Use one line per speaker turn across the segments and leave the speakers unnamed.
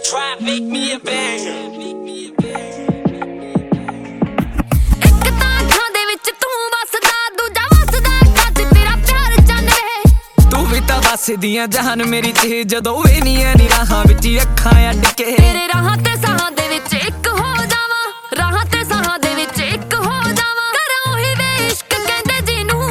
trap, make me a banger.
ਇੱਕ ਤਾਂ ਅੱਖਾਂ ਦੇ ਵਿੱਚ ਤੂੰ ਵਸਦਾ, ਦੂਜਾ ਵਸਦਾ ਅੱਖਾਂ 'ਚ ਤੇਰਾ ਪਿਆਰ ਚੰਨ ਵੇ।
ਤੂੰ ਵੀ ਤਾਂ ਵਸਦੀਆਂ ਜਹਾਨ ਮੇਰੀ ਤੇ ਜਦੋਂ ਵੇ ਨੀ ਰਾਹਾਂ ਵਿੱਚ ਅੱਖਾਂ ਅੱਡ ਕੇ।
ਤੇਰੇ ਰਾਹਾਂ ਤੇ ਸਾਹਾਂ ਦੇ ਵਿੱਚ ਇੱਕ ਹੋ ਜਾਵਾਂ, ਰਾਹਾਂ ਤੇ ਸਾਹਾਂ ਦੇ ਵਿੱਚ ਇੱਕ ਹੋ ਜਾਵਾਂ। ਕਰਾਂ ਉਹੀ ਵੇ ਇਸ਼ਕ ਕਹਿੰਦੇ ਜਿਹਨੂੰ,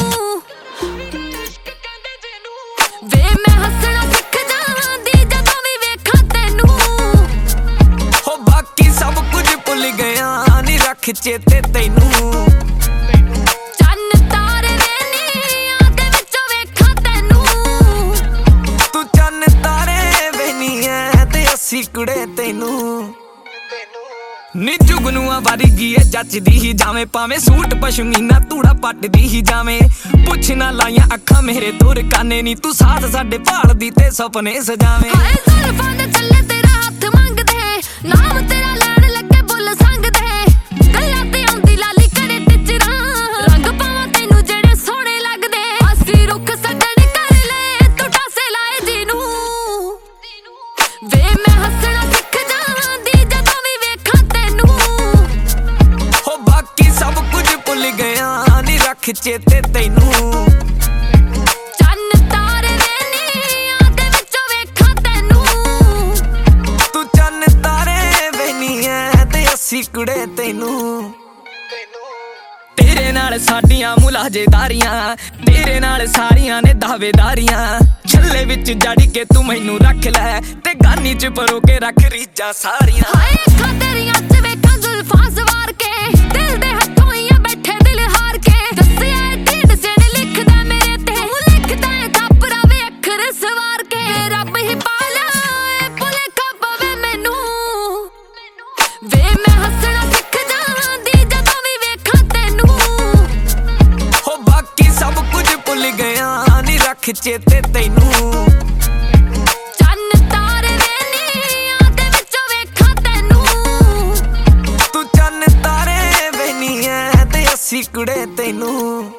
ਵੇ ਮੈਂ ਹੱਸਣਾ ਸਿੱਖ ਜਾਂਦੀ ਜਦੋਂ ਵੀ ਵੇਖਾਂ ਤੈਨੂੰ।
ਹੋ ਬਾਕੀ ਸਭ ਕੁਝ ਭੁੱਲ ਗਿਆ ਨੀ ਰੱਖ ਚੇਤੇ ਤੈਨੂੰ।
ਚੰਨ ਤਾਰੇ ਵੇ ਨੀਆਂ ਦੇ ਵਿੱਚੋਂ ਵੇਖਾਂ ਤੈਨੂੰ।
ਤੂੰ ਚੰਨ ਤਾਰੇ ਵੇ ਨੀ ਐ ਤੇ ਅਸੀਂ ਕੁੜੇ ਤੈਨੂੰ। ਨੀ ਜੁਗਨੂਆਂ ਵਰਗੀ ਐ ਜੱਚਦੀ ਹੀ ਜਾਵੇਂ, ਭਾਵੇਂ ਸੂਟ ਪਸ਼ਮੀਨਾ ਧੂੜਾ ਪੱਟਦੀ ਹੀ ਜਾਵੇਂ। ਪੁੱਛ ਨਾ ਲਾਈਆਂ ਅੱਖਾਂ ਮੇਰੇ ਦੂਰ ਕਾਨੇ ਨੀ, ਤੂੰ ਸਾਥ ਸਾਡੇ ਭਾਲਦੀ ਤੇ ਸੁਪਨੇ ਸਜਾਵੇਂ।
ਹਾਏ ਜ਼ੁਲਫਾਂ ਦੇ ਚੱਲੇ ਤੇਰਾ ਹੱਥ ਮੰਗਦੇ, ਨਾਮ ਤੇਰਾ ਲੈਣ ਲੱਗੇ ਬੁੱਲ ਸੰਗਦੇ। ਗੱਲਾਂ ਤੇ ਆਉਂਦੀ ਲਾਲੀ ਕਰੇ ਟਿਚਰਾਂ, ਰੰਗ ਪਾਵਾਂ ਤੈਨੂੰ ਜਿਹੜੇ ਸੋਹਣੇ ਲੱਗਦੇ। ਅਸੀਂ ਰੁੱਖ ਛੱਡਣ ਕਰ ਲਏ ਤੂੰ ਟਾਸੇ ਲਾਏ ਜਿਹਨੂੰ, ਵੇ ਮੈਂ ਹੱਸਣਾ ਸਿੱਖ ਜਾਂਦੀ ਜਦੋਂ ਵੀ ਵੇਖਾਂ ਤੈਨੂੰ।
ਹੋ ਬਾਕੀ ਸਭ ਕੁਝ ਭੁੱਲ ਗਿਆ ਨੀ ਰੱਖ ਚੇਤੇ ਤੈਨੂੰ।
ਚੰਨ ਤਾਰੇ ਵੇ ਨੀਆਂ ਦੇ ਵਿੱਚੋਂ ਵੇਖਾਂ ਤੈਨੂੰ।
ਤੂੰ ਚੰਨ ਤਾਰੇ ਵੇ ਨੀ ਐ ਤੇ ਅਸੀਂ ਕੁੜੇ ਤੈਨੂੰ। ਤੇਰੇ ਨਾਲ ਸਾਡੀਆਂ ਮੁਲਾਜ਼ੇਦਾਰੀਆਂ, ਤੇਰੇ ਨਾਲ ਸਾਰੀਆਂ ਨੇ ਦਾਅਵੇਦਾਰੀਆਂ। ਛੱਲੇ ਵਿੱਚ ਜੜ ਕੇ ਤੂੰ ਮੈਨੂੰ ਰੱਖ ਲੈ ਤੇ ਗਾਨੀ ਚ ਪਰੋ ਕੇ ਰੱਖ ਰੀਝਾਂ ਸਾਰੀਆਂ।
ਹਾਏ ਅੱਖਾਂ ਤੇਰੀਆਂ 'ਚ ਵੇਖਾਂ ਜ਼ੁਲਫਾਂ ਸਵਾਰ ਕੇ, ਦਿਲ ਦੇ ਹੱਥੋਂ ਹੀ ਆ ਬੈਠੇ ਦਿਲ ਹਾਰ ਕੇ। ਦੱਸਿਆ ਏ ਢੀਡ ਸਿਰ ਲਿਖਦਾ ਮੇਰੇ ਤੇ, ਤੂੰ ਲਿਖਦਾ ਏ ਥਾਪੜਾ ਵੇ ਅੱਖਰ ਸਵਾਰ ਕੇ। ਰੱਬ ਹੀ ਪਾਲਿਆ ਏ ਭੁਲੇਖਾ ਪਵੇ ਮੈਨੂੰ, ਵੇ ਮੈਂ ਹੱਸਣਾ ਸਿੱਖ ਜਾਂਦੀ ਜਦੋਂ ਵੀ ਵੇਖਾਂ ਤੈਨੂੰ।
ਹੋ ਬਾਕੀ ਸਭ ਕੁਝ ਭੁੱਲ ਗਿਆ ਨੀ ਰੱਖ ਚੇਤੇ ਤੈਨੂੰ।
ਚੰਨ ਤਾਰੇ ਵੇ ਨੀਆਂ ਦੇ ਵਿੱਚੋਂ ਵੇਖਾਂ ਤੈਨੂੰ।
ਤੂੰ ਚੰਨ ਤਾਰੇ ਵੇ ਨੀ ਐ ਤੇ ਅਸੀਂ ਕੁੜੇ ਤੈਨੂੰ।